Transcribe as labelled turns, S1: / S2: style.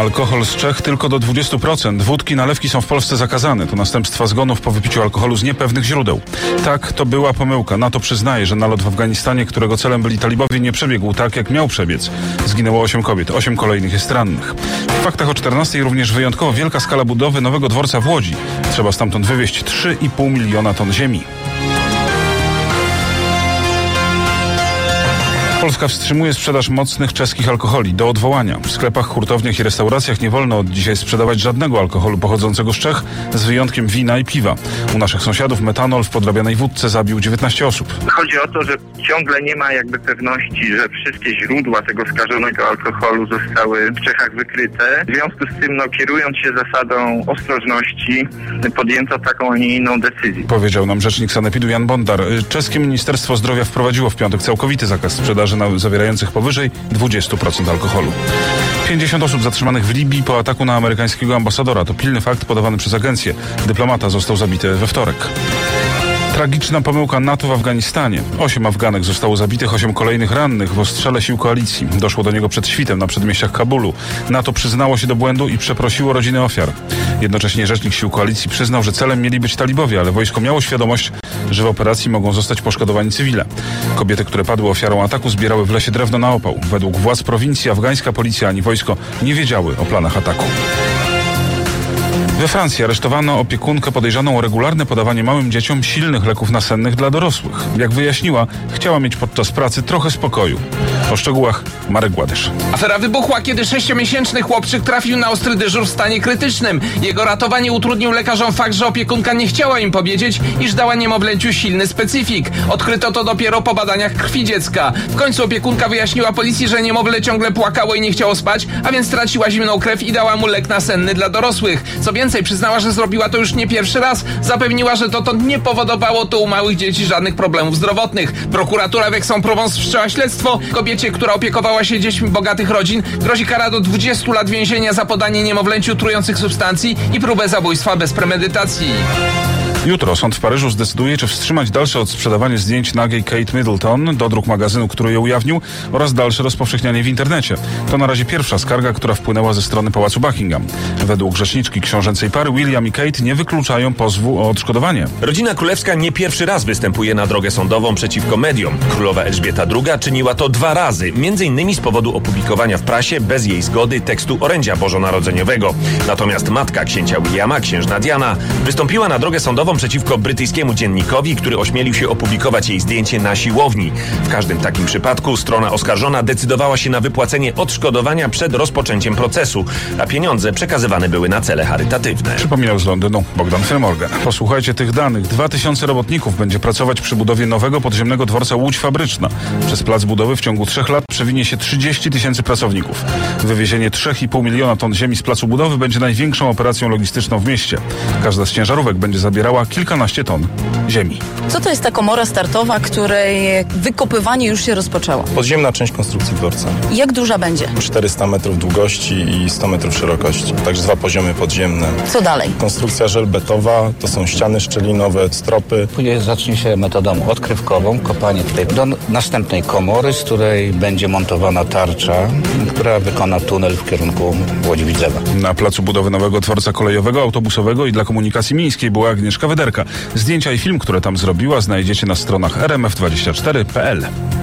S1: Alkohol z Czech tylko do 20%. Wódki, nalewki są w Polsce zakazane. To następstwa zgonów po wypiciu alkoholu z niepewnych źródeł. Tak, to była pomyłka. NATO przyznaje, że nalot w Afganistanie, którego celem byli talibowie, nie przebiegł tak, jak miał przebiec. Zginęło 8 kobiet, 8 kolejnych jest rannych. W faktach o 14 również wyjątkowo wielka skala budowy nowego dworca w Łodzi. Trzeba stamtąd wywieźć 3,5 miliona ton ziemi. Polska wstrzymuje sprzedaż mocnych czeskich alkoholi do odwołania. W sklepach, hurtowniach i restauracjach nie wolno od dzisiaj sprzedawać żadnego alkoholu pochodzącego z Czech, z wyjątkiem wina i piwa. U naszych sąsiadów metanol w podrabianej wódce zabił 19 osób.
S2: Chodzi o to, że ciągle nie ma pewności, że wszystkie źródła tego skażonego alkoholu zostały w Czechach wykryte. W związku z tym, kierując się zasadą ostrożności, podjęto taką, a nie inną decyzję.
S1: Powiedział nam rzecznik sanepidu Jan Bondar. Czeskie Ministerstwo Zdrowia wprowadziło w piątek całkowity zakaz sprzedaży zawierających powyżej 20% alkoholu. 50 osób zatrzymanych w Libii po ataku na amerykańskiego ambasadora. To pilny fakt podawany przez agencję. Dyplomata został zabity we wtorek. Tragiczna pomyłka NATO w Afganistanie. 8 Afganek zostało zabitych, 8 kolejnych rannych w ostrzale sił koalicji. Doszło do niego przed świtem na przedmieściach Kabulu. NATO przyznało się do błędu i przeprosiło rodziny ofiar. Jednocześnie rzecznik sił koalicji przyznał, że celem mieli być talibowie, ale wojsko miało świadomość, że w operacji mogą zostać poszkodowani cywile. Kobiety, które padły ofiarą ataku, zbierały w lesie drewno na opał. Według władz prowincji afgańska policja ani wojsko nie wiedziały o planach ataku. We Francji aresztowano opiekunkę podejrzaną o regularne podawanie małym dzieciom silnych leków nasennych dla dorosłych. Jak wyjaśniła, chciała mieć podczas pracy trochę spokoju. O szczegółach Marek Gładysz.
S3: Afera wybuchła, kiedy 6-miesięczny chłopczyk trafił na ostry dyżur w stanie krytycznym. Jego ratowanie utrudnił lekarzom fakt, że opiekunka nie chciała im powiedzieć, iż dała niemowlęciu silny specyfik. Odkryto to dopiero po badaniach krwi dziecka. W końcu opiekunka wyjaśniła policji, że niemowlę ciągle płakało i nie chciało spać, a więc traciła zimną krew i dała mu lek nasenny dla dorosłych. Co więcej, przyznała, że zrobiła to już nie pierwszy raz. Zapewniła, że dotąd nie powodowało to u małych dzieci żadnych problemów zdrowotnych. Prokuratura w Aix-en-Provence wszczęła śledztwo. Kobiecie, która opiekowała się dziećmi bogatych rodzin, grozi kara do 20 lat więzienia za podanie niemowlęciu trujących substancji i próbę zabójstwa bez premedytacji.
S1: Jutro sąd w Paryżu zdecyduje, czy wstrzymać dalsze odsprzedawanie zdjęć nagiej Kate Middleton, dodruk magazynu, który je ujawnił, oraz dalsze rozpowszechnianie w internecie. To na razie pierwsza skarga, która wpłynęła ze strony Pałacu Buckingham. Według rzeczniczki książęcej pary William i Kate nie wykluczają pozwu o odszkodowanie.
S4: Rodzina królewska nie pierwszy raz występuje na drogę sądową przeciwko mediom. Królowa Elżbieta II czyniła to 2 razy, m.in. z powodu opublikowania w prasie bez jej zgody tekstu orędzia bożonarodzeniowego. Natomiast matka księcia Williama, księżna Diana, wystąpiła na drogę sądową przeciwko brytyjskiemu dziennikowi, który ośmielił się opublikować jej zdjęcie na siłowni. W każdym takim przypadku strona oskarżona decydowała się na wypłacenie odszkodowania przed rozpoczęciem procesu, a pieniądze przekazywane były na cele charytatywne.
S1: Przypominał z Londynu Bogdan Firmorgan. Posłuchajcie tych danych. 2000 robotników będzie pracować przy budowie nowego podziemnego dworca Łódź Fabryczna. Przez plac budowy w ciągu 3 lat przewinie się 30 000 pracowników. Wywiezienie 3,5 miliona ton ziemi z placu budowy będzie największą operacją logistyczną w mieście. Każda z ciężarówek będzie zabierała kilkanaście ton ziemi.
S5: Co to jest ta komora startowa, której wykopywanie już się rozpoczęło?
S6: Podziemna część konstrukcji dworca.
S5: Jak duża będzie?
S6: 400 metrów długości i 100 metrów szerokości. Także 2 poziomy podziemne.
S5: Co dalej?
S6: Konstrukcja żelbetowa, to są ściany szczelinowe, stropy.
S7: Później zacznie się metodą odkrywkową, kopanie tutaj do następnej komory, z której będzie montowana tarcza, która wykona tunel w kierunku Łodzi-Widzewa.
S1: Na placu budowy nowego dworca kolejowego, autobusowego i dla komunikacji miejskiej była Agnieszka Wederka. Zdjęcia i film, które tam zrobiła, znajdziecie na stronach rmf24.pl.